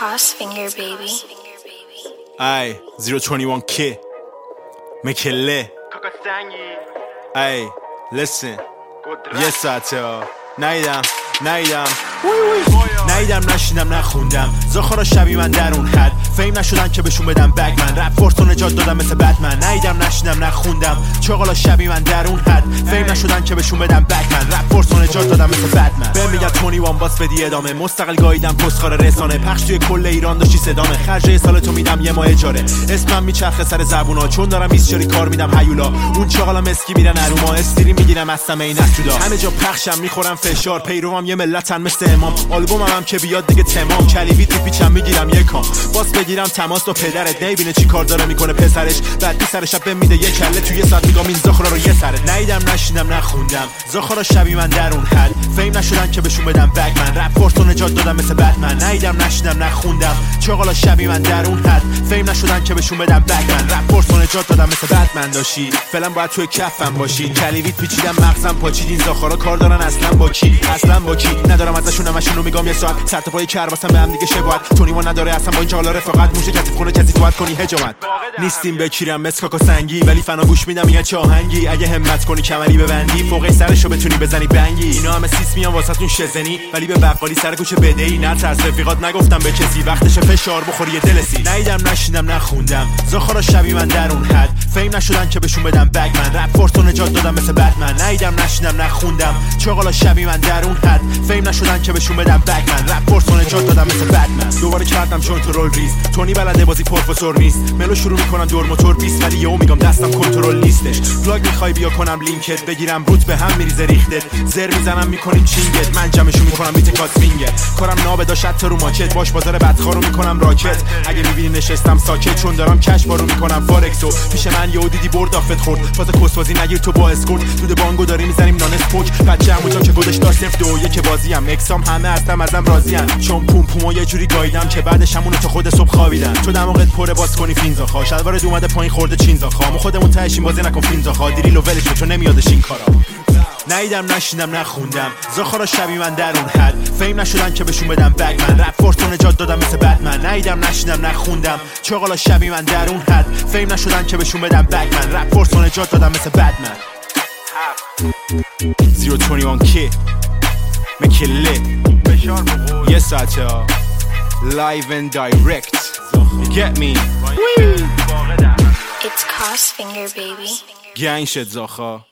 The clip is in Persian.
Crossfinger, baby. Ay, 021 K Mekele. Ay, listen. Yes, I tell. نیدم نشیدم نخوندم زاخارا شبی من در اون حد فیم نشدن که بهشون بدم بگ من رپ فورتو نجات دادم مثل بتمن نیدم نشیدم نخوندم چاقالا شبی من در اون حد فیم نشدن که بهشون بدم بگ من رپ فورتو نجات دادم مثل بتمن بهم میگن تونی وان باس بدی ادامه مستقل گاییدم پستکار رسانه پخش توی کل ایران داشتی صدامه خرج سالتو میدم یه ماه اجاره اسمم میچرخه سر زبونا چون دارم ایستشاری کار میدم هیولا اون چاقالا مسکی میرن اروما استری میگیرم اصلا این نشودا همه جا پخشم میخورم فشار پیروام یه ملتن مثل امام آلبومم هم که بیاد دیگه تمام کلیوی میپیچم میگیرم یکام باس بگیرم تماس با پدرت نمیبینه چی کار داره میکنه پسرش بعد سرش بهم میده یه کله توی یه ساعت میگم این زاخارا رو یه سره نیدم نشیدم نخوندم زاخارا شبی من در اون حد فیم نشدن که بهشون بدم بگ من رپ فورتو نجات دادم مثل بتمن نیدم نشیدم نخوندم چاقالا شبی من در اون حد فیم نشدن که بهشون بدم بگ من رپ فورتو نجات دادم مثل بتمن داشی فعلا باید توی کفم باشی کلیویت پیچیدم مغزم پاچید این زاخارا کار دارن اصلا با کی ندارم ازشون همشون میگم یه ساعت سر تا پای کرباسم به هم دیگه شباهت تونی ما نداره اصلا با این چاقالا رفاقت موشه کسی خونه کسی توات کنی هجامت نیستیم بکیرم مسکاکو سنگی ولی فنا گوش میدم میگن چه آهنگی اگه همت کنی کمری ببندی فوق سرشو بتونی بزنی بنگی اینا همه سیس میان واسهتون شزنی ولی به بقالی سر کوچه بدهی نه ترس رفیقات نگفتم به کسی وقتش فشار بخوری دلسی نیدم نشیدم نخوندم زاخارا شبی من در اون حد فیم نشدن که بهشون بدم بگ من رپ فورتو نجات دادم مثل بتمن نیدم نشیدم نخوندم چاقالا شبی من در اون حد فیم نشدن که بهشون بدم بگ من رپ فورتو نجات دادم مثل بتمن دوباره کردم چون تو رول ریز تونی بلده بازی پروفسور نیست ملو شروع میکنم دور موتور 20 ولی یهو میگم دستم کنترل نیستش بلاگ میخوای بیا کنم لینکت بگیرم روت به هم میریزه ریختت زر میزنم میکنیم چینگت من جمعشو میکنم بیت کاسفینگت کارم نابدا شت رو ماکت باش بازار بدخارو میکنم راکت اگه میبینی نشستم ساکت چون دارم کش بارو میکنم فارکسو پیش من یهو دیدی برد آفت خورد فاز کسوازی نگیر تو با اسکورت دود بانگو داری میزنیم نان اسپوک بچه همونجا که گودش دار 0-2 که بازیم اکسام همه ازم راضیان چون پومپومو یه جوری گاییدم که بعدش همون تو خود صبح خوابیدم تو دماغت پره باز کنی فینزاخا شلوارت اومده پایین خورده چینزاخا ما خودمون تهشیم بازی نکن فینزاخا دیریل و ولش تو نمیادش این کارا نیدم نشیدم نخوندم زاخارا شبی من در اون حد فیم نشدن که بهشون بدم بگ من رپ فورتو نجات دادم مثل بتمن نیدم نشیدم نخوندم چاقالا شبی من در اون حد فیم نشدن که بهشون بدم بگ من رپ فورتو نجات دادم مثل بتمن 021 K Mekele Yes I tell Live and direct You get me It's Crossfinger, baby. Gang shit زاخا